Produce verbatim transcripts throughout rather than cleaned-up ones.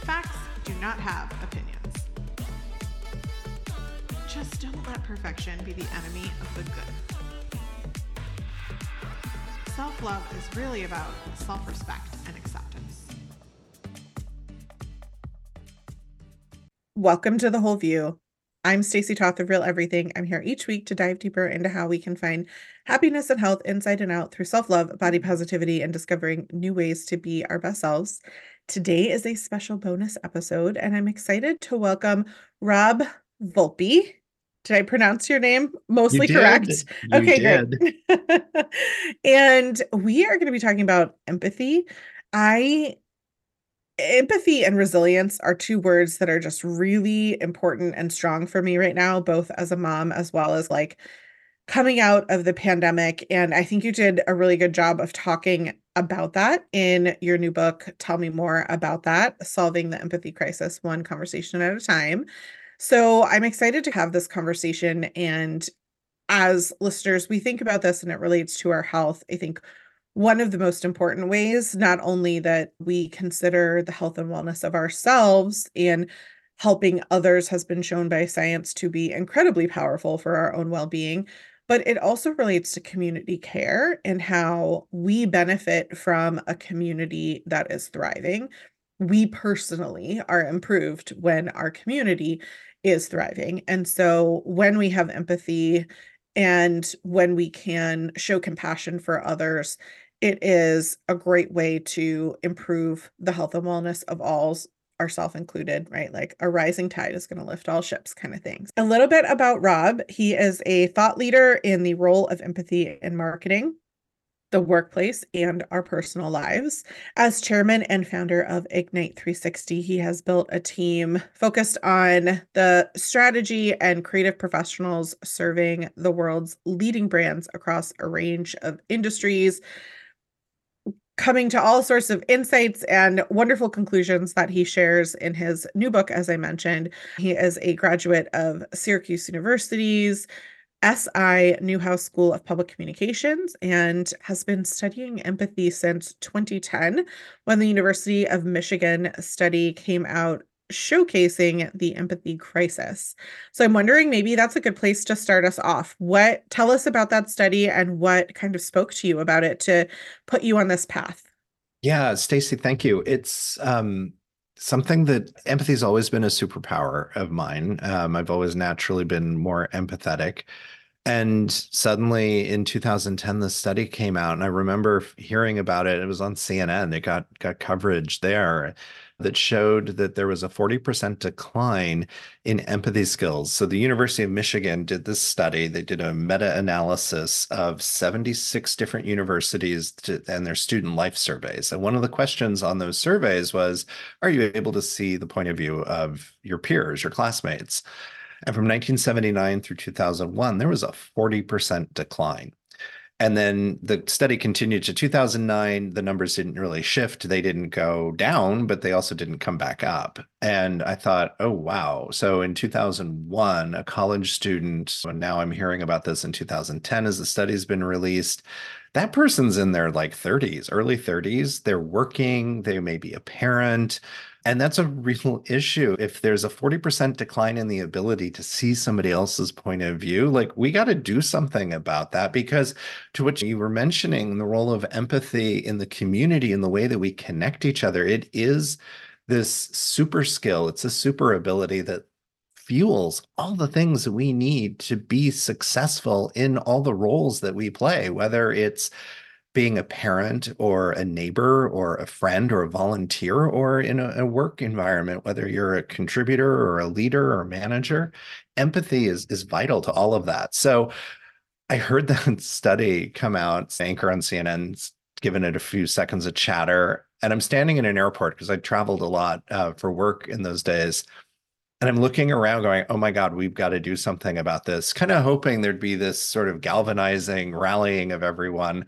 Facts do not have opinions. Just don't let perfection be the enemy of the good. Self-love is really about self-respect and acceptance. Welcome to The Whole View. I'm Stacey Toth of Real Everything. I'm here each week to dive deeper into how we can find happiness and health inside and out through self-love, body positivity, and discovering new ways to be our best selves. Today is a special bonus episode, and I'm excited to welcome Rob Volpe. Did I pronounce your name mostly You correct? did. You Okay, did. great. And we are going to be talking about empathy. I Empathy and resilience are two words that are just really important and strong for me right now, both as a mom as well as like coming out of the pandemic. And I think you did a really good job of talking about that in your new book. Tell me more about that, Solving the Empathy Crisis, One Conversation at a Time. So I'm excited to have this conversation. And as listeners, we think about this and it relates to our health. I think one of the most important ways, not only that we consider the health and wellness of ourselves and helping others has been shown by science to be incredibly powerful for our own well-being, but it also relates to community care and how we benefit from a community that is thriving. We personally are improved when our community is thriving. And so when we have empathy and when we can show compassion for others, it is a great way to improve the health and wellness of all, ourselves included, right? Like a rising tide is going to lift all ships kind of things. A little bit about Rob. He is a thought leader in the role of empathy in marketing, the workplace, and our personal lives. As chairman and founder of Ignite three sixty, he has built a team focused on the strategy and creative professionals serving the world's leading brands across a range of industries, coming to all sorts of insights and wonderful conclusions that he shares in his new book, as I mentioned. He is a graduate of Syracuse University's S I Newhouse School of Public Communications and has been studying empathy since twenty ten, when the University of Michigan study came out showcasing the empathy crisis. So I'm wondering, maybe that's a good place to start us off. What, tell us about that study and what kind of spoke to you about it to put you on this path? Yeah, Stacey, thank you. It's um, something that empathy has always been a superpower of mine. Um, I've always naturally been more empathetic. And suddenly in two thousand ten, the study came out, and I remember hearing about it. It was on C N N. It got got coverage there that showed that there was a forty percent decline in empathy skills. So the University of Michigan did this study. They did a meta-analysis of seventy-six different universities to, and their student life surveys. And one of the questions on those surveys was, are you able to see the point of view of your peers, your classmates? And from nineteen seventy-nine through two thousand one, there was a forty percent decline. And then the study continued to two thousand nine. The numbers didn't really shift. They didn't go down, but they also didn't come back up. And I thought, oh, wow. So in two thousand one, a college student, and now I'm hearing about this in two thousand ten as the study's been released, that person's in their like thirties, early thirties. They're working, they may be a parent. And that's a real issue. If there's a forty percent decline in the ability to see somebody else's point of view, like we got to do something about that, because to what you were mentioning, the role of empathy in the community and the way that we connect each other, it is this super skill. It's a super ability that fuels all the things that we need to be successful in all the roles that we play, whether it's being a parent or a neighbor or a friend or a volunteer or in a, a work environment, whether you're a contributor or a leader or a manager. Empathy is, is vital to all of that. So I heard that study come out, anchor on C N N's given it a few seconds of chatter. And I'm standing in an airport because I traveled a lot uh, for work in those days. And I'm looking around going, oh my God, we've got to do something about this, kind of hoping there'd be this sort of galvanizing rallying of everyone.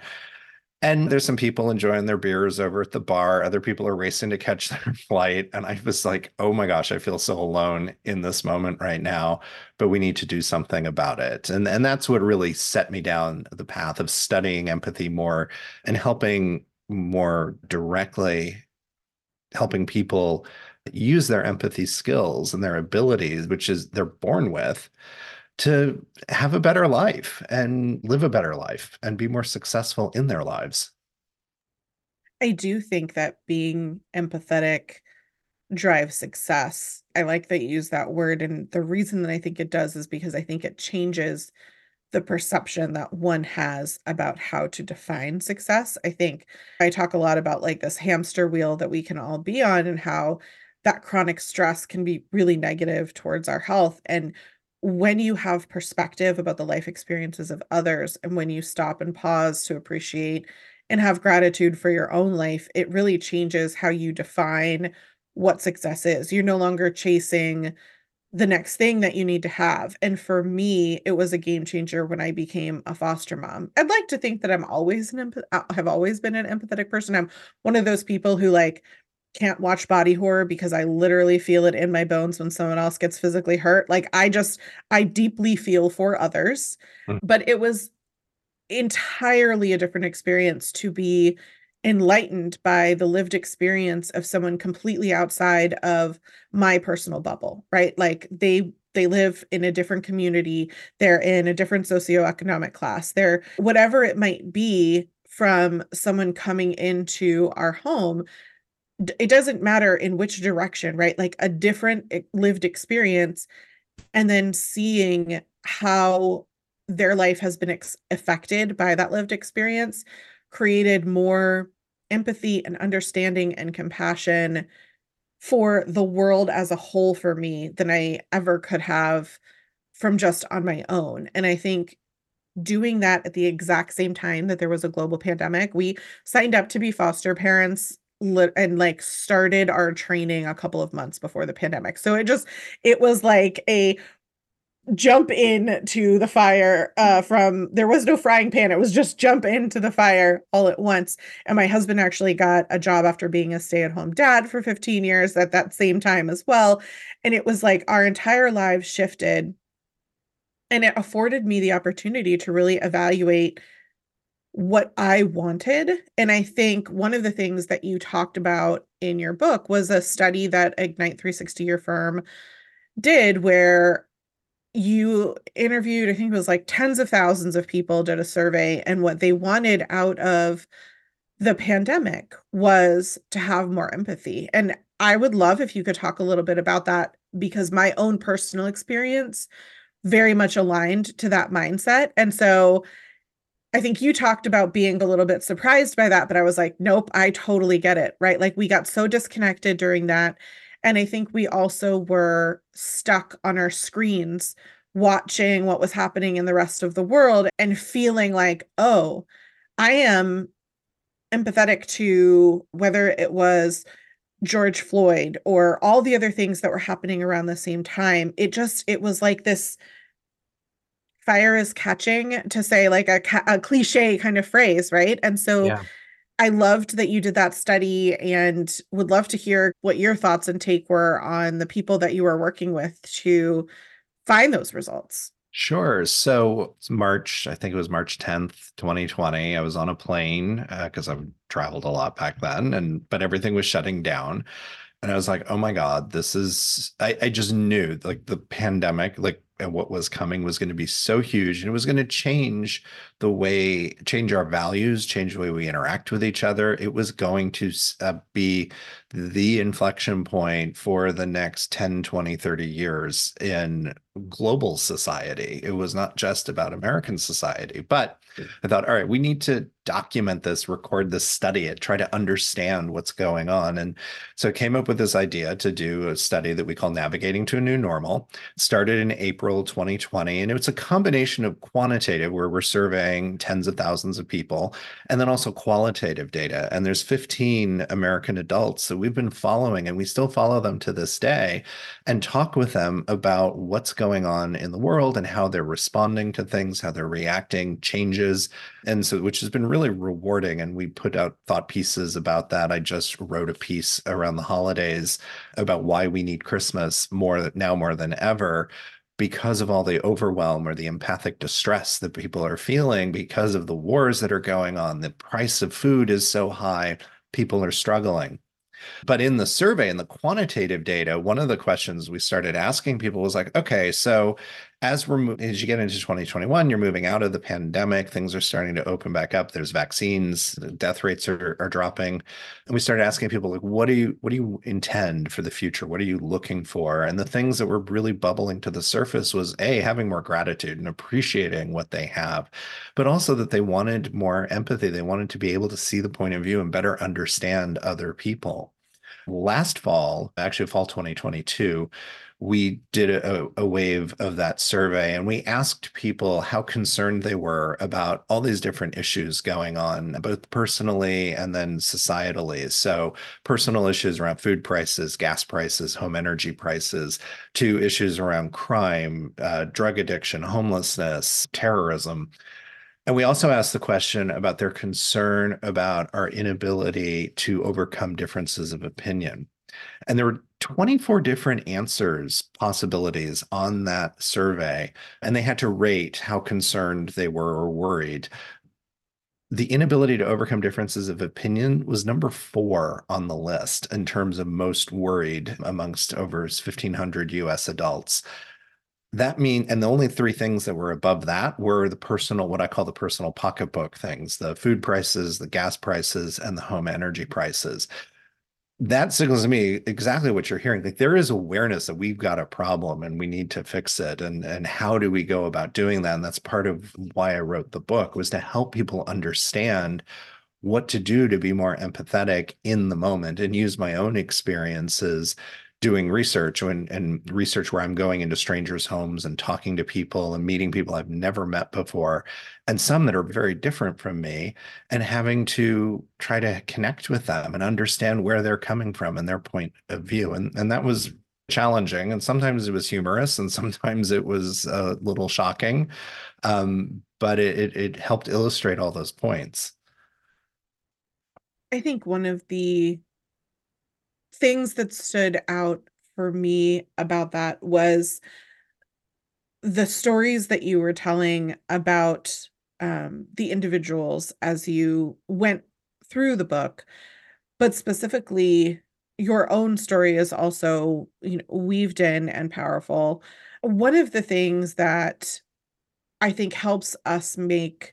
And there's some people enjoying their beers over at the bar. Other people are racing to catch their flight. And I was like, oh my gosh, I feel so alone in this moment right now, but we need to do something about it. And, and that's what really set me down the path of studying empathy more and helping more directly, helping people use their empathy skills and their abilities, which is they're born with, to have a better life and live a better life and be more successful in their lives. I do think that being empathetic drives success. I like that you use that word. And the reason that I think it does is because I think it changes the perception that one has about how to define success. I think I talk a lot about like this hamster wheel that we can all be on and how that chronic stress can be really negative towards our health. And when you have perspective about the life experiences of others, and when you stop and pause to appreciate and have gratitude for your own life, it really changes how you define what success is. You're no longer chasing the next thing that you need to have. And for me, it was a game changer when I became a foster mom. I'd like to think that I'm always an empath- uh, have always been an empathetic person. I'm one of those people who like can't watch body horror because I literally feel it in my bones when someone else gets physically hurt. Like I just I deeply feel for others. Mm. But it was entirely a different experience to be enlightened by the lived experience of someone completely outside of my personal bubble, right? Like they they live in a different community, they're in a different socioeconomic class, they're whatever it might be from someone coming into our home. It doesn't matter in which direction, right? Like a different lived experience, and then seeing how their life has been ex- affected by that lived experience created more empathy and understanding and compassion for the world as a whole for me than I ever could have from just on my own. And I think doing that at the exact same time that there was a global pandemic, we signed up to be foster parents lit- and like started our training a couple of months before the pandemic. So it just it was like a jump into the fire uh from there was no frying pan, it was just jump into the fire all at once. And my husband actually got a job after being a stay-at-home dad for fifteen years at that same time as well, and it was like our entire lives shifted, and it afforded me the opportunity to really evaluate what I wanted. And I think one of the things that you talked about in your book was a study that Ignite three sixty, your firm, did, where you interviewed, I think it was like tens of thousands of people, did a survey, and what they wanted out of the pandemic was to have more empathy. And I would love if you could talk a little bit about that, because my own personal experience very much aligned to that mindset. And so I think you talked about being a little bit surprised by that, but I was like, nope, I totally get it, right? Like we got so disconnected during that. And I think we also were stuck on our screens watching what was happening in the rest of the world and feeling like, oh, I am empathetic to whether it was George Floyd or all the other things that were happening around the same time. It just, it was like this fire is catching, to say like a, a cliche kind of phrase, right? And so Yeah. I loved that you did that study and would love to hear what your thoughts and take were on the people that you were working with to find those results. Sure. So it's March, I think it was March tenth, twenty twenty. I was on a plane because I've traveled a lot back then, and but everything was shutting down. And I was like, oh my God, this is, I, I just knew like the pandemic, like, and what was coming was going to be so huge, and it was going to change the way, change our values, change the way we interact with each other. It was going to uh, be the inflection point for the next ten, twenty, thirty years in global society. It was not just about American society, but I thought, all right, we need to document this, record this, study it, try to understand what's going on. And so I came up with this idea to do a study that we call Navigating to a New Normal. It started in April twenty twenty, and it's a combination of quantitative, where we're surveying tens of thousands of people, and then also qualitative data. And there's fifteen American adults that we've been following, and we still follow them to this day, and talk with them about what's going on in the world and how they're responding to things, how they're reacting, changes. And so, which has been really rewarding. And we put out thought pieces about that. I just wrote a piece around the holidays about why we need Christmas more now more than ever, because of all the overwhelm or the empathic distress that people are feeling because of the wars that are going on. The price of food is so high, people are struggling. But in the survey and the quantitative data, one of the questions we started asking people was like, okay, so as we're mo- as you get into twenty twenty-one, you're moving out of the pandemic, things are starting to open back up. There's vaccines, death rates are, are dropping. And we started asking people like, what do you what do you intend for the future? What are you looking for? And the things that were really bubbling to the surface was A, having more gratitude and appreciating what they have, but also that they wanted more empathy. They wanted to be able to see the point of view and better understand other people. Last fall, actually fall twenty twenty-two, we did a, a wave of that survey and we asked people how concerned they were about all these different issues going on, both personally and then societally. So personal issues around food prices, gas prices, home energy prices, to issues around crime, uh, drug addiction, homelessness, terrorism. And we also asked the question about their concern about our inability to overcome differences of opinion. And there were twenty-four different answers, possibilities on that survey, and they had to rate how concerned they were or worried. The inability to overcome differences of opinion was number four on the list in terms of most worried amongst over fifteen hundred U S adults. That mean, and the only three things that were above that were the personal, what I call the personal pocketbook things, the food prices, the gas prices, and the home energy prices. That signals to me exactly what you're hearing. Like there is awareness that we've got a problem and we need to fix it. And and how do we go about doing that? And that's part of why I wrote the book, was to help people understand what to do to be more empathetic in the moment and use my own experiences doing research and, and research where I'm going into strangers' homes and talking to people and meeting people I've never met before, and some that are very different from me, and having to try to connect with them and understand where they're coming from and their point of view. And, and that was challenging. And sometimes it was humorous and sometimes it was a little shocking. Um, but it, it, it helped illustrate all those points. I think one of the things that stood out for me about that was the stories that you were telling about um, the individuals as you went through the book, but specifically your own story is also, you know, weaved in and powerful. One of the things that I think helps us make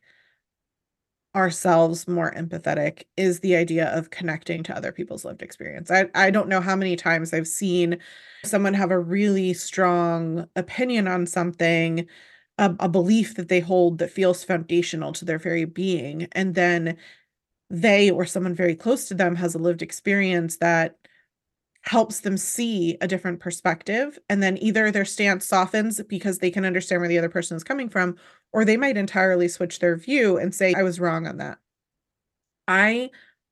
ourselves more empathetic is the idea of connecting to other people's lived experience. I, I don't know how many times I've seen someone have a really strong opinion on something, a, a belief that they hold that feels foundational to their very being, and then they or someone very close to them has a lived experience that helps them see a different perspective. And then either their stance softens because they can understand where the other person is coming from, or they might entirely switch their view and say, I was wrong on that. I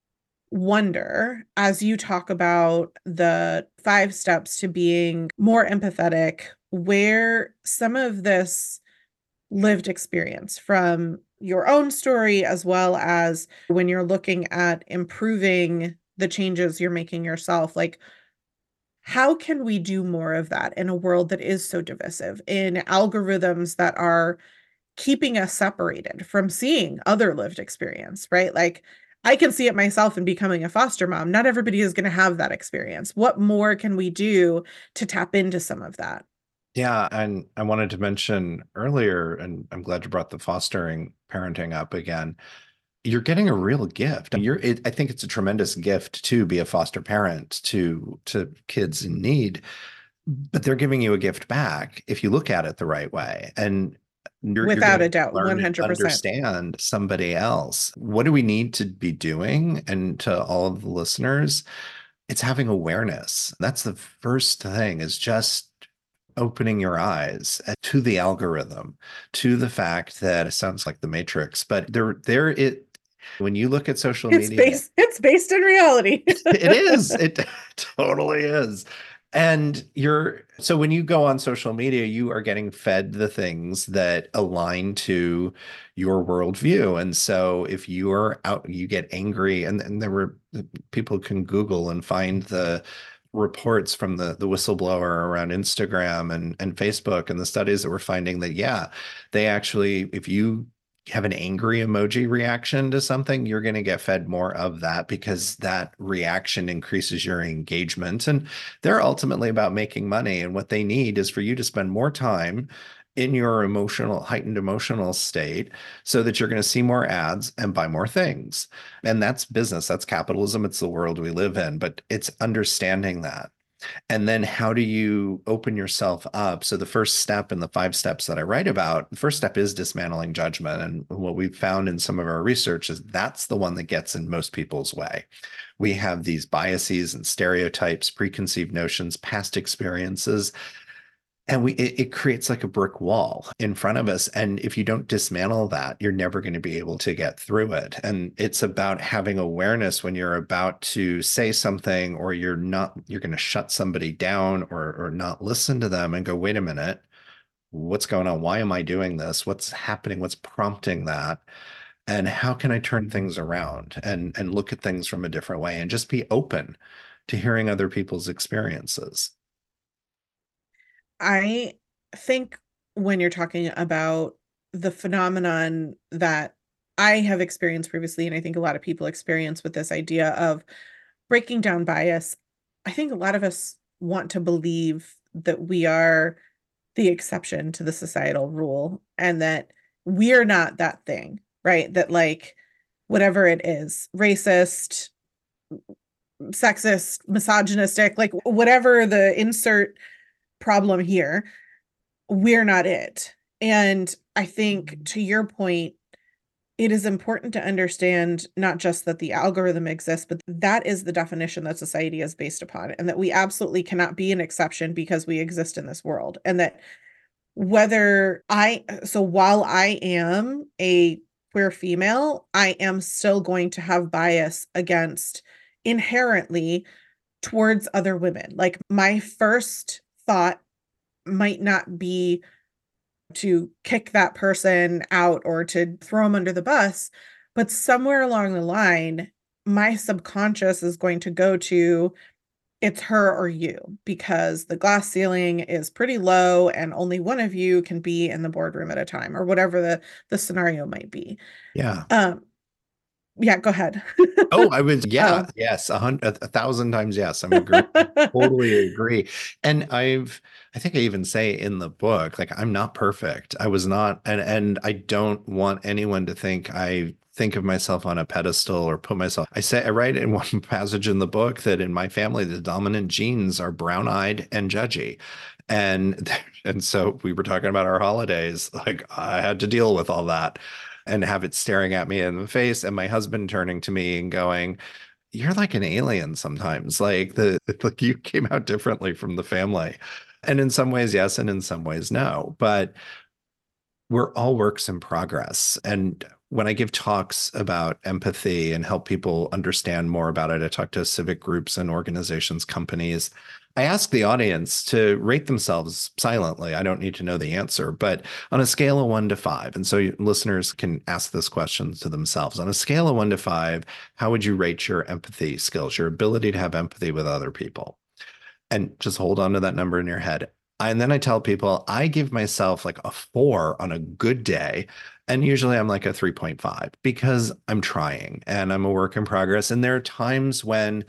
wonder, as you talk about the five steps to being more empathetic, where some of this lived experience from your own story, as well as when you're looking at improving the changes you're making yourself, like how can we do more of that in a world that is so divisive, in algorithms that are keeping us separated from seeing other lived experience, right? Like I can see it myself in becoming a foster mom. Not everybody is going to have that experience. What more can we do to tap into some of that? Yeah, and I wanted to mention earlier, and I'm glad you brought the fostering parenting up again. You're getting a real gift. You're, it, I think it's a tremendous gift to be a foster parent to to kids in need, but they're giving you a gift back if you look at it the right way. And you're you're Without getting a to doubt, learn and one hundred percent. understand somebody else. What do we need to be doing? And to all of the listeners, it's having awareness. That's the first thing, is just opening your eyes to the algorithm, to the fact that it sounds like the Matrix, but there, there it, when you look at social It's media, based it's based in reality. it is, it totally is. And you're, so when you go on social media, you are getting fed the things that align to your worldview. And so if you are out, you get angry, and, and there were people can Google and find the reports from the the whistleblower around Instagram and and Facebook, and the studies that were finding that, yeah, they actually, if you have an angry emoji reaction to something, you're going to get fed more of that because that reaction increases your engagement. And they're ultimately about making money. And what they need is for you to spend more time in your emotional, heightened emotional state so that you're going to see more ads and buy more things. And that's business, that's capitalism, it's the world we live in. But it's understanding that. And then how do you open yourself up? So the first step in the five steps that I write about, the first step is dismantling judgment. And what we've found in some of our research is that's the one that gets in most people's way. We have these biases and stereotypes, preconceived notions, past experiences, and we it, it creates like a brick wall in front of us. And if you don't dismantle that, you're never going to be able to get through it. And it's about having awareness when you're about to say something, or you're not, you're going to shut somebody down, or or not listen to them and go, wait a minute, what's going on? Why am I doing this? What's happening? What's prompting that? And how can I turn things around and and look at things from a different way and just be open to hearing other people's experiences? I think when you're talking about the phenomenon that I have experienced previously, and I think a lot of people experience with this idea of breaking down bias, I think a lot of us want to believe that we are the exception to the societal rule and that we're not that thing, right? That, like, whatever it is, racist, sexist, misogynistic, like whatever the insert problem here, we're not it. And I think, to your point, it is important to understand not just that the algorithm exists, but that is the definition that society is based upon, and that we absolutely cannot be an exception because we exist in this world. And that whether I, so while I am a queer female, I am still going to have bias against, inherently, towards other women. Like, my first thought might not be to kick that person out or to throw them under the bus, but somewhere along the line, my subconscious is going to go to, it's her or you, because the glass ceiling is pretty low and only one of you can be in the boardroom at a time, or whatever the the scenario might be. Yeah. Um, yeah, go ahead. Oh, I was, yeah, Oh. yes, a hundred, a thousand times yes. I'm agree, totally agree. And I've, I think I even say in the book, like, I'm not perfect. I was not, and and I don't want anyone to think I think of myself on a pedestal or put myself. I say, I write in one passage in the book that in my family, the dominant genes are brown-eyed and judgy. And and so we were talking about our holidays. Like, I had to deal with all that and have it staring at me in the face, and my husband turning to me and going, you're like an alien sometimes. Like, the like you came out differently from the family. And in some ways, yes, and in some ways, no. But we're all works in progress. And when I give talks about empathy and help people understand more about it, I talk to civic groups and organizations, companies. I ask the audience to rate themselves silently. I don't need to know the answer, but on a scale of one to five. And so you- listeners can ask this question to themselves. On a scale of one to five, how would you rate your empathy skills, your ability to have empathy with other people? And just hold on to that number in your head. And then I tell people I give myself like a four on a good day. And usually I'm like a three point five because I'm trying and I'm a work in progress. And there are times when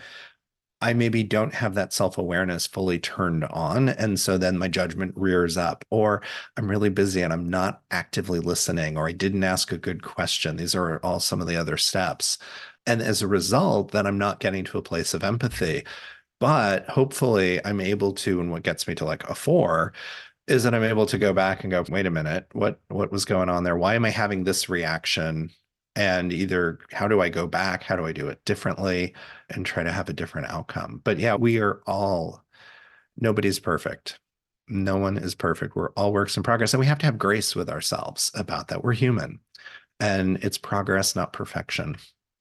I maybe don't have that self-awareness fully turned on. And so then my judgment rears up, or I'm really busy and I'm not actively listening, or I didn't ask a good question. These are all some of the other steps. And as a result, then I'm not getting to a place of empathy. But hopefully I'm able to, and what gets me to like a four is that I'm able to go back and go, wait a minute, what what was going on there? Why am I having this reaction? And either how do I go back? How do I do it differently and try to have a different outcome? But yeah, we are all, nobody's perfect. No one is perfect. We're all works in progress. And we have to have grace with ourselves about that. We're human and it's progress, not perfection.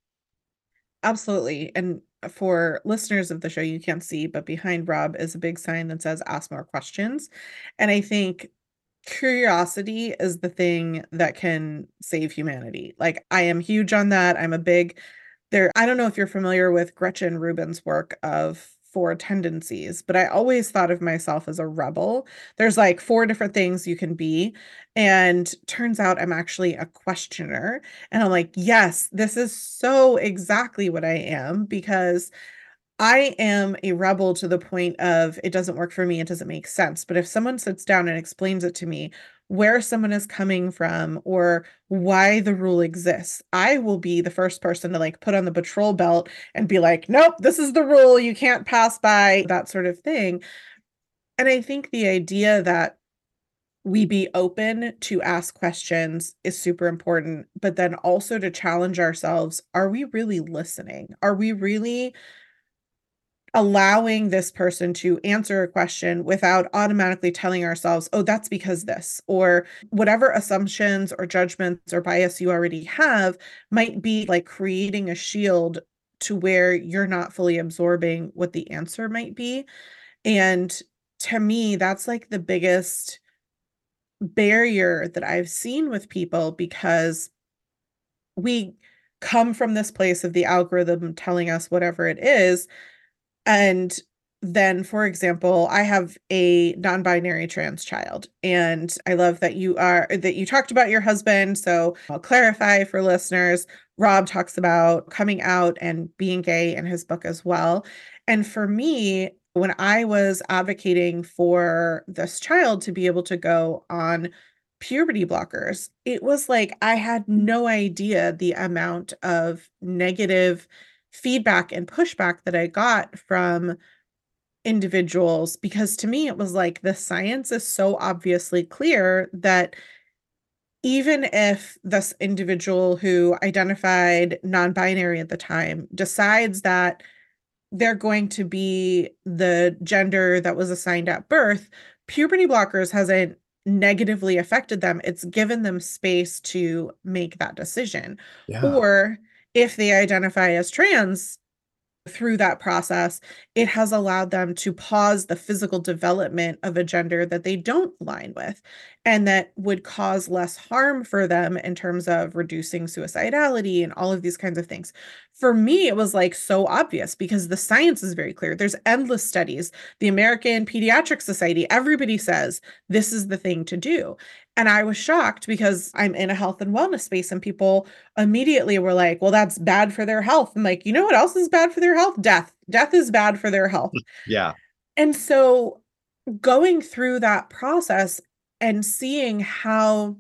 Absolutely. And for listeners of the show, you can't see, but behind Rob is a big sign that says ask more questions. And I think curiosity is the thing that can save humanity. Like, I am huge on that. I'm a big there. I don't know if you're familiar with Gretchen Rubin's work of four tendencies, but I always thought of myself as a rebel. There's like four different things you can be. And turns out I'm actually a questioner. And I'm like, yes, this is so exactly what I am because I am a rebel to the point of it doesn't work for me, it doesn't make sense. But if someone sits down and explains it to me, where someone is coming from or why the rule exists, I will be the first person to like put on the patrol belt and be like, nope, this is the rule, you can't pass by, that sort of thing. And I think the idea that we be open to ask questions is super important, but then also to challenge ourselves. Are we really listening? Are we really allowing this person to answer a question without automatically telling ourselves, oh, that's because this, or whatever assumptions or judgments or bias you already have might be like creating a shield to where you're not fully absorbing what the answer might be. And to me, that's like the biggest barrier that I've seen with people because we come from this place of the algorithm telling us whatever it is. And then, for example, I have a non-binary trans child, and I love that you are that you talked about your husband. So I'll clarify for listeners. Rob talks about coming out and being gay in his book as well. And for me, when I was advocating for this child to be able to go on puberty blockers, it was like I had no idea the amount of negative feedback and pushback that I got from individuals because to me it was like the science is so obviously clear that even if this individual who identified non-binary at the time decides that they're going to be the gender that was assigned at birth, puberty blockers hasn't negatively affected them. It's given them space to make that decision. Yeah. Or if they identify as trans, through that process, it has allowed them to pause the physical development of a gender that they don't align with and that would cause less harm for them in terms of reducing suicidality and all of these kinds of things. For me, it was like so obvious because the science is very clear. There's endless studies. The American Pediatric Society, everybody says this is the thing to do. And I was shocked because I'm in a health and wellness space and people immediately were like, well, that's bad for their health. I'm like, you know what else is bad for their health? Death. Death is bad for their health. Yeah. And so going through that process and seeing how,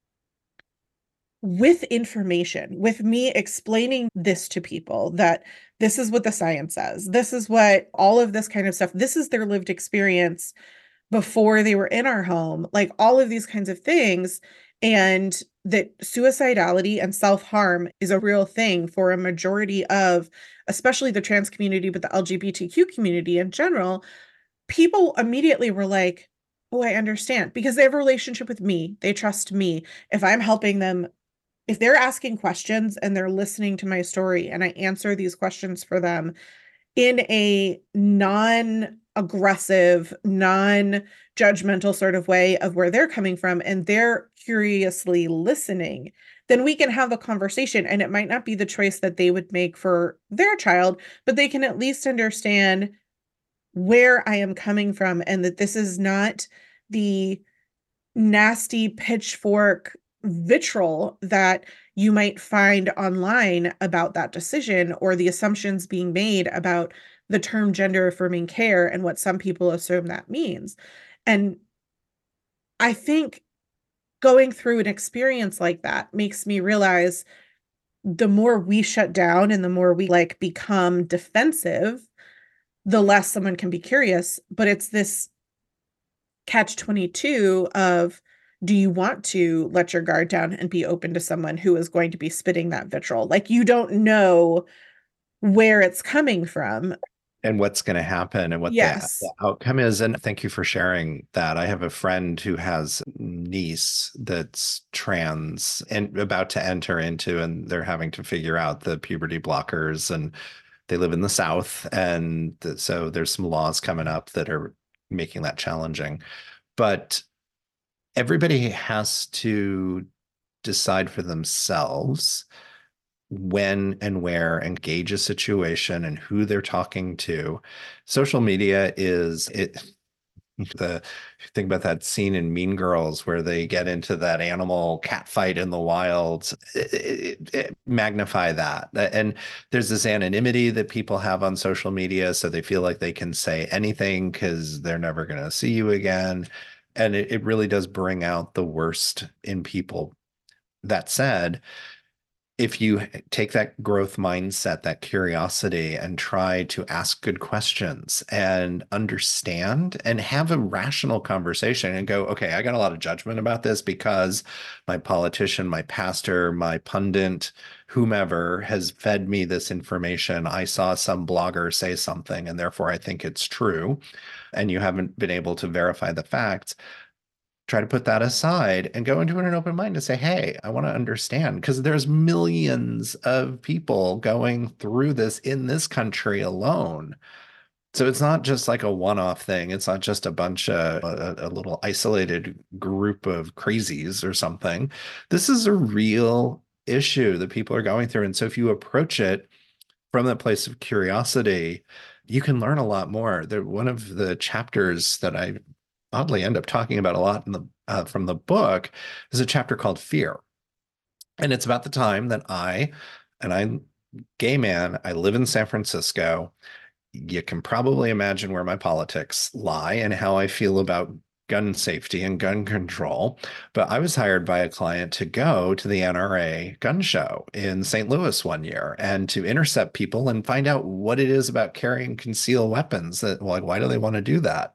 with information, with me explaining this to people, that this is what the science says, this is what all of this kind of stuff, this is their lived experience before they were in our home, like all of these kinds of things. And that suicidality and self-harm is a real thing for a majority of, especially the trans community, but the L G B T Q community in general. People immediately were like, oh, I understand because they have a relationship with me. They trust me. If I'm helping them, if they're asking questions and they're listening to my story and I answer these questions for them in a non-aggressive, non-judgmental sort of way of where they're coming from, and they're curiously listening, then we can have a conversation. And it might not be the choice that they would make for their child, but they can at least understand where I am coming from and that this is not the nasty pitchfork vitriol that you might find online about that decision or the assumptions being made about the term gender affirming care and what some people assume that means. And I think going through an experience like that makes me realize the more we shut down and the more we like become defensive, the less someone can be curious. But it's this catch twenty-two of, do you want to let your guard down and be open to someone who is going to be spitting that vitriol? Like you don't know where it's coming from. And what's going to happen and what the, the Yes. outcome is. And thank you for sharing that. I have a friend who has a niece that's trans and about to enter into, and they're having to figure out the puberty blockers. And they live in the South. And th- so there's some laws coming up that are making that challenging. But everybody has to decide for themselves when and where and gauge a situation and who they're talking to. Social media is it the think about that scene in Mean Girls where they get into that animal cat fight in the wild. It, it, it, magnify that. And there's this anonymity that people have on social media, so they feel like they can say anything because they're never going to see you again. And it, it really does bring out the worst in people. That said, if you take that growth mindset, that curiosity, and try to ask good questions and understand and have a rational conversation and go, okay, I got a lot of judgment about this because my politician, my pastor, my pundit, whomever has fed me this information. I saw some blogger say something, and therefore I think it's true. And you haven't been able to verify the facts. Try to put that aside and go into it in an open mind and say, hey, I want to understand, because there's millions of people going through this in this country alone. So it's not just like a one-off thing. It's not just a bunch of a, a little isolated group of crazies or something. This is a real issue that people are going through. And so if you approach it from that place of curiosity, you can learn a lot more. There, one of the chapters that I oddly end up talking about a lot in the uh, from the book is a chapter called Fear. And it's about the time that I, and I'm gay man, I live in San Francisco. You can probably imagine where my politics lie and how I feel about gun safety and gun control. But I was hired by a client to go to the N R A gun show in Saint Louis one year and to intercept people and find out what it is about carrying concealed weapons. That, like, why do they want to do that?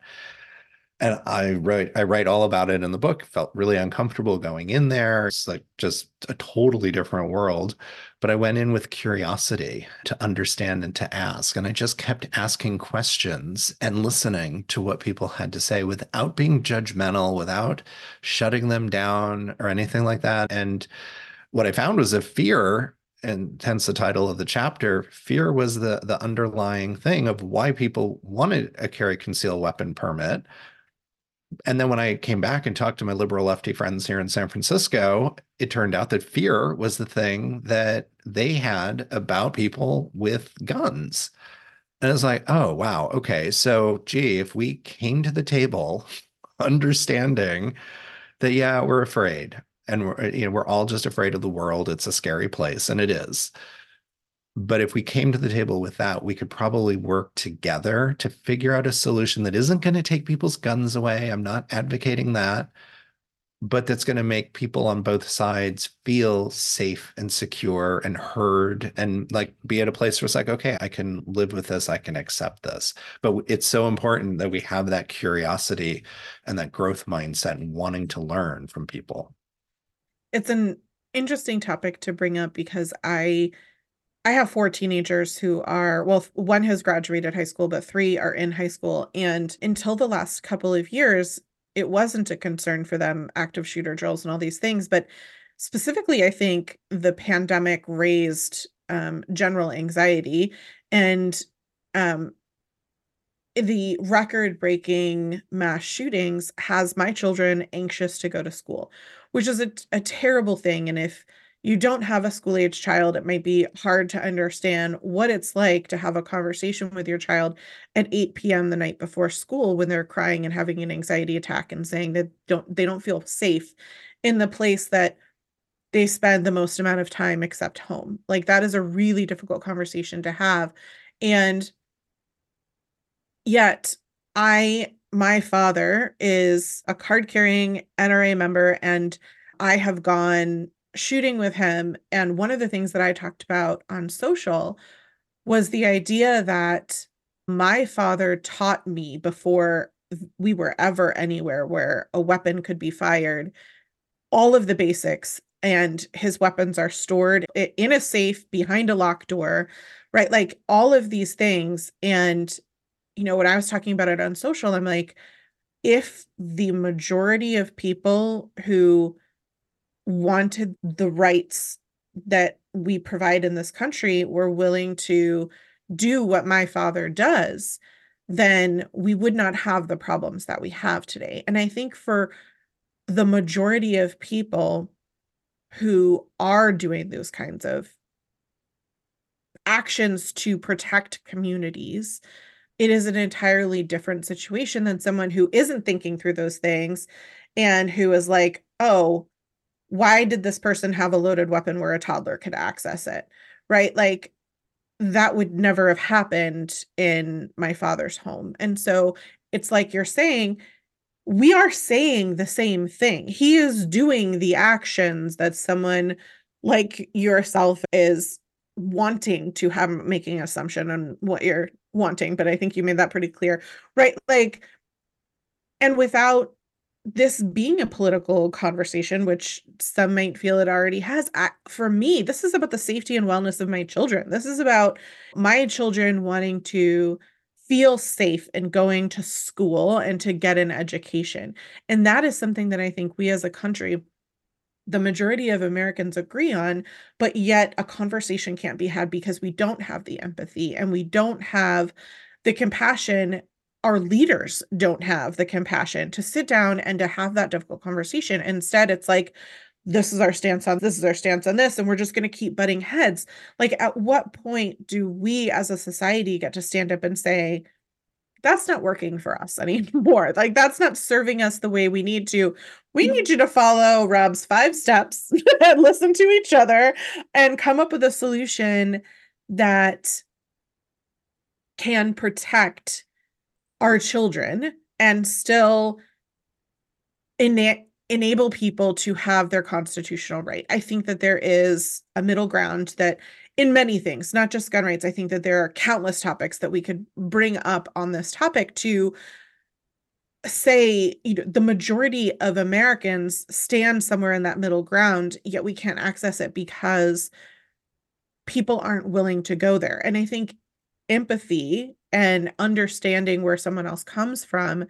And I write I write all about it in the book. Felt really uncomfortable going in there. It's like just a totally different world. But I went in with curiosity to understand and to ask. And I just kept asking questions and listening to what people had to say without being judgmental, without shutting them down or anything like that. And what I found was that fear, and hence the title of the chapter, fear was the the underlying thing of why people wanted a carry concealed weapon permit. And then when I came back and talked to my liberal lefty friends here in San Francisco, it turned out that fear was the thing that they had about people with guns. And it's like, oh, wow. Okay. So, gee, if we came to the table understanding that, yeah, we're afraid and we're, you know, we're all just afraid of the world. It's a scary place, and it is. But if we came to the table with that, we could probably work together to figure out a solution that isn't going to take people's guns away. I'm not advocating that, but that's going to make people on both sides feel safe and secure and heard and like be at a place where it's like, okay, I can live with this. I can accept this. But it's so important that we have that curiosity and that growth mindset and wanting to learn from people. It's an interesting topic to bring up because I I have four teenagers who are, well, one has graduated high school, but three are in high school. And until the last couple of years, it wasn't a concern for them, active shooter drills and all these things. But specifically, I think the pandemic raised um, general anxiety, and um, the record-breaking mass shootings has my children anxious to go to school, which is a, a terrible thing. And if you don't have a school-age child, it might be hard to understand what it's like to have a conversation with your child at eight p m the night before school when they're crying and having an anxiety attack and saying that don't they don't feel safe in the place that they spend the most amount of time except home. Like, that is a really difficult conversation to have. And yet, I, my father is a card-carrying N R A member, and I have gone shooting with him. And one of the things that I talked about on social was the idea that my father taught me before we were ever anywhere where a weapon could be fired, all of the basics. And his weapons are stored in a safe behind a locked door, right? Like, all of these things. And you know, when I was talking about it on social, I'm like, if the majority of people who wanted the rights that we provide in this country were willing to do what my father does, then we would not have the problems that we have today. And I think for the majority of people who are doing those kinds of actions to protect communities, it is an entirely different situation than someone who isn't thinking through those things and who is like, oh, why did this person have a loaded weapon where a toddler could access it? Right? Like that would never have happened in my father's home. And so it's like you're saying, we are saying the same thing. He is doing the actions that someone like yourself is wanting to have, making an assumption on what you're wanting, but I think you made that pretty clear, right? Like, and without this being a political conversation, which some might feel it already has, I, for me, this is about the safety and wellness of my children. This is about my children wanting to feel safe and going to school and to get an education. And that is something that I think we as a country, the majority of Americans agree on, but yet a conversation can't be had because we don't have the empathy and we don't have the compassion. Our leaders don't have the compassion to sit down and to have that difficult conversation. Instead, it's like, this is our stance on this is our stance on this, and we're just going to keep butting heads. Like, at what point do we as a society get to stand up and say, that's not working for us anymore. Like that's not serving us the way we need to. We need you to follow Rob's five steps and listen to each other and come up with a solution that can protect our children and still ena- enable people to have their constitutional right. I think that there is a middle ground that in many things, not just gun rights, I think that there are countless topics that we could bring up on this topic to say, you know, the majority of Americans stand somewhere in that middle ground, yet we can't access it because people aren't willing to go there. And I think empathy and understanding where someone else comes from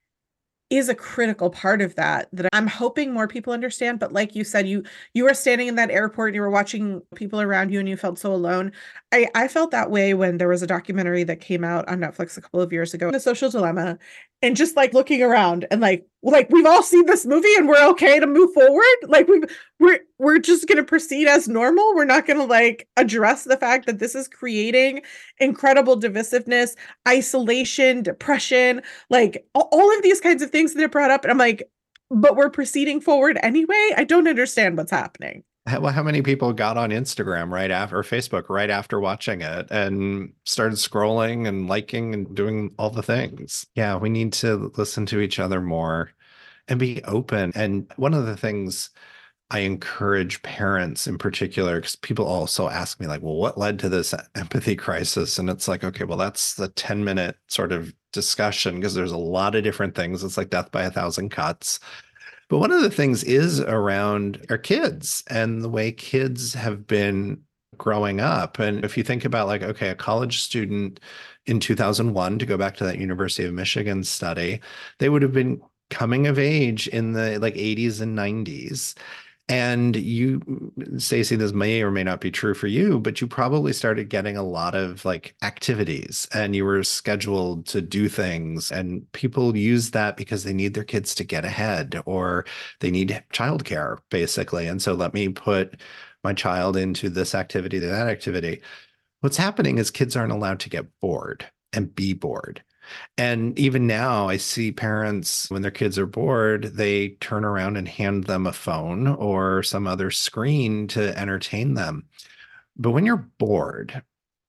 is a critical part of that that I'm hoping more people understand. But like you said, you you were standing in that airport and you were watching people around you and you felt so alone. I, I felt that way when there was a documentary that came out on Netflix a couple of years ago, The Social Dilemma, and just like looking around and like like we've all seen this movie and we're okay to move forward. Like we we're we're just gonna proceed as normal. We're not gonna like address the fact that this is creating incredible divisiveness, isolation, depression, like all of these kinds of things that are brought up. And I'm like, but we're proceeding forward anyway. I don't understand what's happening. How, how many people got on Instagram right after or Facebook right after watching it and started scrolling and liking and doing all the things? Yeah, we need to listen to each other more and be open. And one of the things I encourage parents in particular, because people also ask me, like, well, what led to this empathy crisis? And it's like, okay, well, that's the ten minute sort of discussion because there's a lot of different things. It's like death by a thousand cuts. But one of the things is around our kids and the way kids have been growing up. And if you think about like, okay, a college student in two thousand one, to go back to that University of Michigan study, they would have been coming of age in the like eighties and nineties. And you, Stacey, this may or may not be true for you, but you probably started getting a lot of like activities and you were scheduled to do things. And people use that because they need their kids to get ahead or they need childcare, basically. And so let me put my child into this activity, to that activity. What's happening is kids aren't allowed to get bored and be bored. And even now, I see parents, when their kids are bored, they turn around and hand them a phone or some other screen to entertain them. But when you're bored,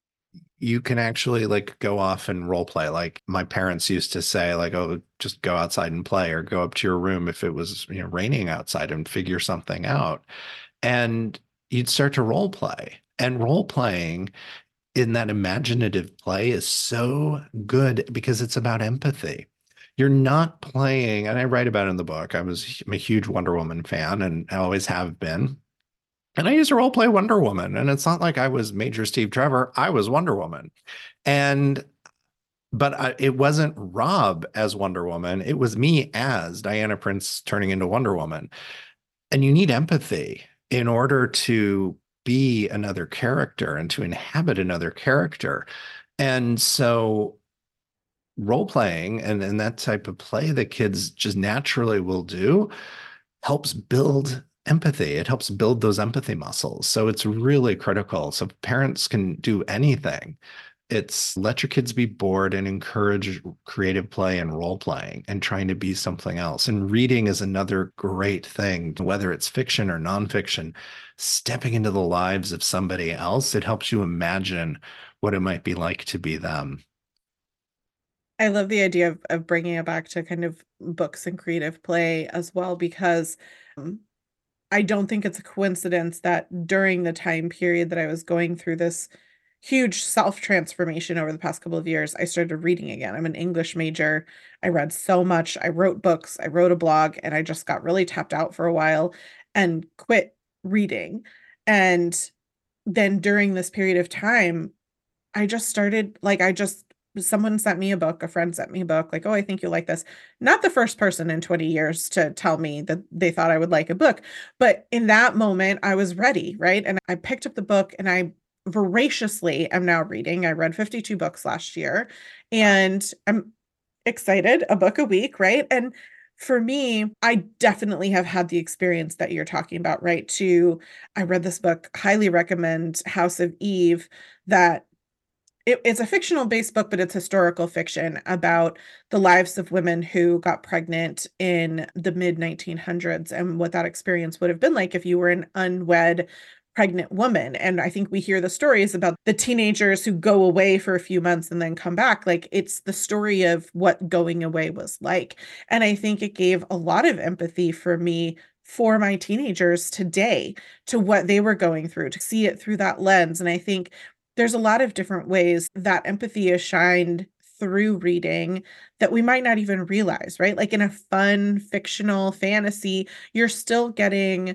you can actually like go off and role play. Like my parents used to say, like, oh, just go outside and play or go up to your room if it was, you know, raining outside and figure something out. And you'd start to role play. And role playing in that imaginative play is so good because it's about empathy. You're not playing, and I write about it in the book. I was I'm a huge Wonder Woman fan and I always have been. And I used to role play Wonder Woman. And it's not like I was Major Steve Trevor. I was Wonder Woman. And but I, it wasn't Rob as Wonder Woman. It was me as Diana Prince turning into Wonder Woman. And you need empathy in order to be another character and to inhabit another character. And so role playing and, and that type of play that kids just naturally will do helps build empathy. It helps build those empathy muscles. So it's really critical. So parents can do anything. It's let your kids be bored and encourage creative play and role playing and trying to be something else. And reading is another great thing, whether it's fiction or nonfiction, stepping into the lives of somebody else. It helps you imagine what it might be like to be them. I love the idea of, of bringing it back to kind of books and creative play as well, because um, I don't think it's a coincidence that during the time period that I was going through this huge self-transformation over the past couple of years, I started reading again. I'm an English major. I read so much. I wrote books, I wrote a blog, and I just got really tapped out for a while and quit reading. And then during this period of time, I just started, like, I just, someone sent me a book, a friend sent me a book, like, oh, I think you'll like this. Not the first person in twenty years to tell me that they thought I would like a book, but in that moment, I was ready, right? And I picked up the book and I voraciously am now reading. I read fifty-two books last year and I'm excited, a book a week, right? And for me, I definitely have had the experience that you're talking about, right? To, I read this book, highly recommend House of Eve, that it, it's a fictional based book, but it's historical fiction about the lives of women who got pregnant in the mid nineteen hundreds and what that experience would have been like if you were an unwed pregnant woman. And I think we hear the stories about the teenagers who go away for a few months and then come back. Like, it's the story of what going away was like. And I think it gave a lot of empathy for me for my teenagers today, to what they were going through, to see it through that lens. And I think there's a lot of different ways that empathy is shined through reading that we might not even realize, right? Like in a fun, fictional fantasy, you're still getting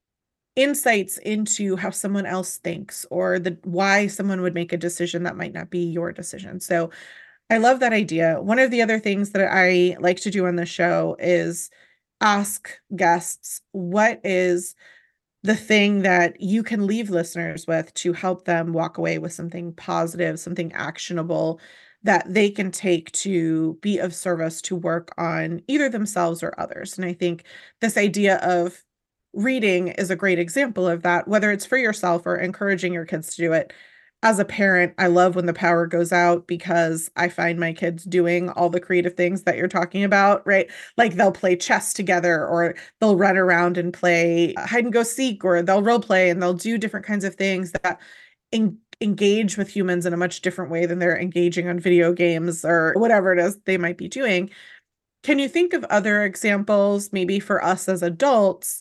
insights into how someone else thinks, or the why someone would make a decision that might not be your decision. So I love that idea. One of the other things that I like to do on the show is ask guests, what is the thing that you can leave listeners with to help them walk away with something positive, something actionable that they can take to be of service to work on either themselves or others. And I think this idea of reading is a great example of that, whether it's for yourself or encouraging your kids to do it. As a parent, I love when the power goes out, because I find my kids doing all the creative things that you're talking about, right? Like they'll play chess together, or they'll run around and play hide and go seek, or they'll role play, and they'll do different kinds of things that en- engage with humans in a much different way than they're engaging on video games or whatever it is they might be doing. Can you think of other examples, maybe for us as adults,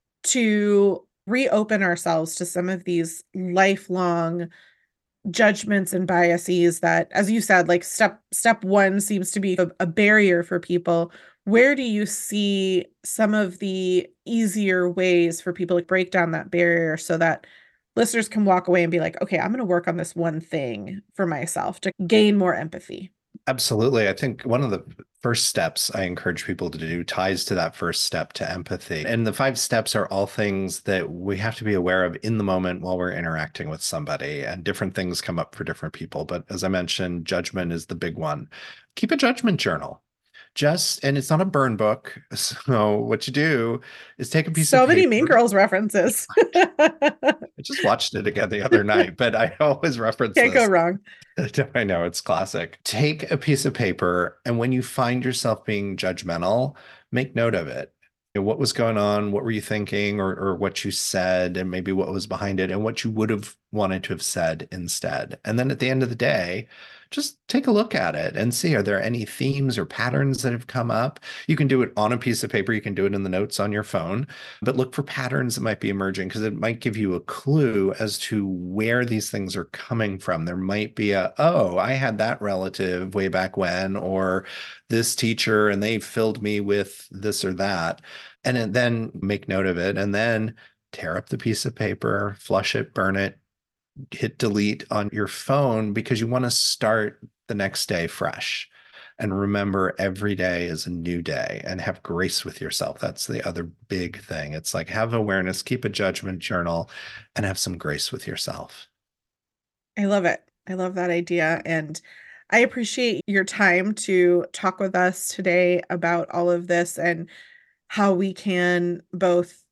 to reopen ourselves to some of these lifelong judgments and biases that, as you said, like step step one seems to be a, a barrier for people? Where do you see some of the easier ways for people to break down that barrier so that listeners can walk away and be like, okay, I'm going to work on this one thing for myself to gain more empathy? Absolutely. I think one of the first steps I encourage people to do ties to that first step, to empathy. And the five steps are all things that we have to be aware of in the moment while we're interacting with somebody, and different things come up for different people. But as I mentioned, judgment is the big one. Keep a judgment journal. Just, and it's not a burn book. So what you do is take a piece of So many Mean paper. Girls references. I just watched it again the other night, but I always reference Can't go this. wrong. I know, it's classic. Take a piece of paper, and when you find yourself being judgmental, make note of it. You know, what was going on? What were you thinking, or or what you said, and maybe what was behind it, and what you would have wanted to have said instead. And then at the end of the day, just take a look at it and see, are there any themes or patterns that have come up? You can do it on a piece of paper, you can do it in the notes on your phone, but look for patterns that might be emerging, because it might give you a clue as to where these things are coming from. There might be a, oh, I had that relative way back when, or this teacher, and they filled me with this or that. And then make note of it, and then tear up the piece of paper, flush it, burn it, hit delete on your phone, because you want to start the next day fresh. And remember, every day is a new day, and have grace with yourself. That's the other big thing. It's like, have awareness, keep a judgment journal, and have some grace with yourself. I love it. I love that idea. And I appreciate your time to talk with us today about all of this and how we can both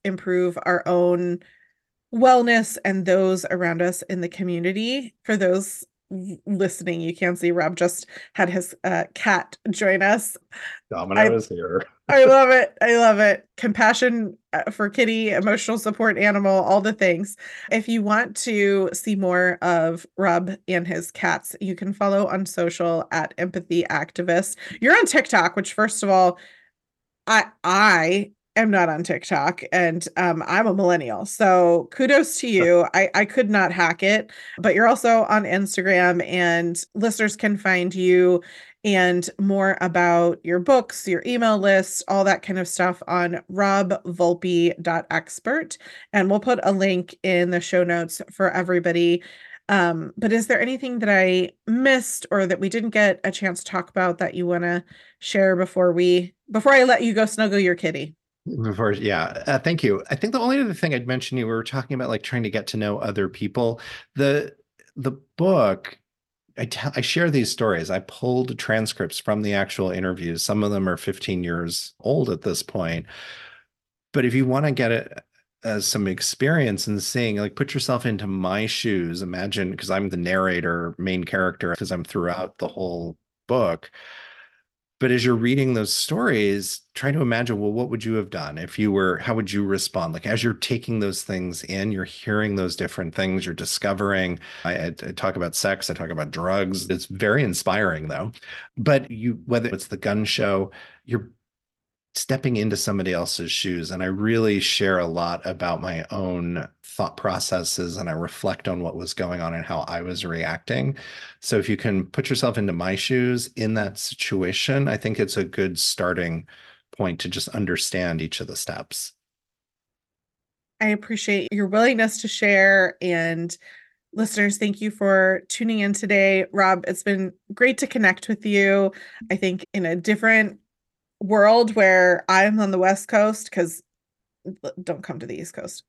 improve our own wellness and those around us in the community. For those listening, you can't see Rob just had his uh, cat join us. Domino I is here. I love it. I love it. Compassion uh, for kitty, emotional support animal, all the things. If you want to see more of Rob and his cats, you can follow on social at Empathy Activist. You're on TikTok, which first of all, I I am not on TikTok, and um, I'm a millennial. So kudos to you. I, I could not hack it, but you're also on Instagram, and listeners can find you and more about your books, your email list, all that kind of stuff on rob volpe dot expert. And we'll put a link in the show notes for everybody. Um, but is there anything that I missed or that we didn't get a chance to talk about that you want to share before we before I let you go snuggle your kitty? Before, yeah, uh, thank you. I think the only other thing I'd mention, you were talking about like trying to get to know other people. The the book, I tell, I share these stories. I pulled transcripts from the actual interviews. Some of them are fifteen years old at this point. But if you want to get it as some experience in seeing, like, put yourself into my shoes. Imagine, because I'm the narrator, main character, because I'm throughout the whole book. But as you're reading those stories, try to imagine, well, what would you have done if you were, how would you respond? Like, as you're taking those things in, you're hearing those different things, you're discovering. I, I, I talk about sex, I talk about drugs. It's very inspiring, though. But you, whether it's the gun show, you're stepping into somebody else's shoes. And I really share a lot about my own thought processes, and I reflect on what was going on and how I was reacting. So if you can put yourself into my shoes in that situation, I think it's a good starting point to just understand each of the steps. I appreciate your willingness to share. And listeners, thank you for tuning in today. Rob, it's been great to connect with you. I think in a different world where I'm on the West Coast, because don't come to the East Coast.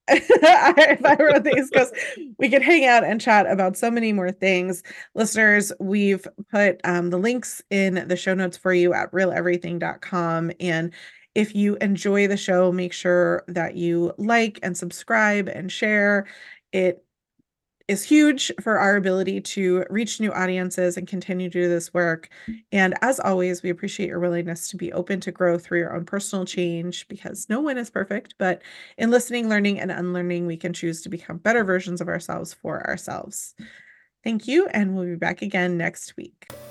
If I were on the East Coast, we could hang out and chat about so many more things. Listeners, we've put um, the links in the show notes for you at real everything dot com. And if you enjoy the show, make sure that you like and subscribe and share. It is huge for our ability to reach new audiences and continue to do this work. And as always, we appreciate your willingness to be open to grow through your own personal change, because no one is perfect, but in listening, learning, and unlearning, we can choose to become better versions of ourselves for ourselves. Thank you, and we'll be back again next week.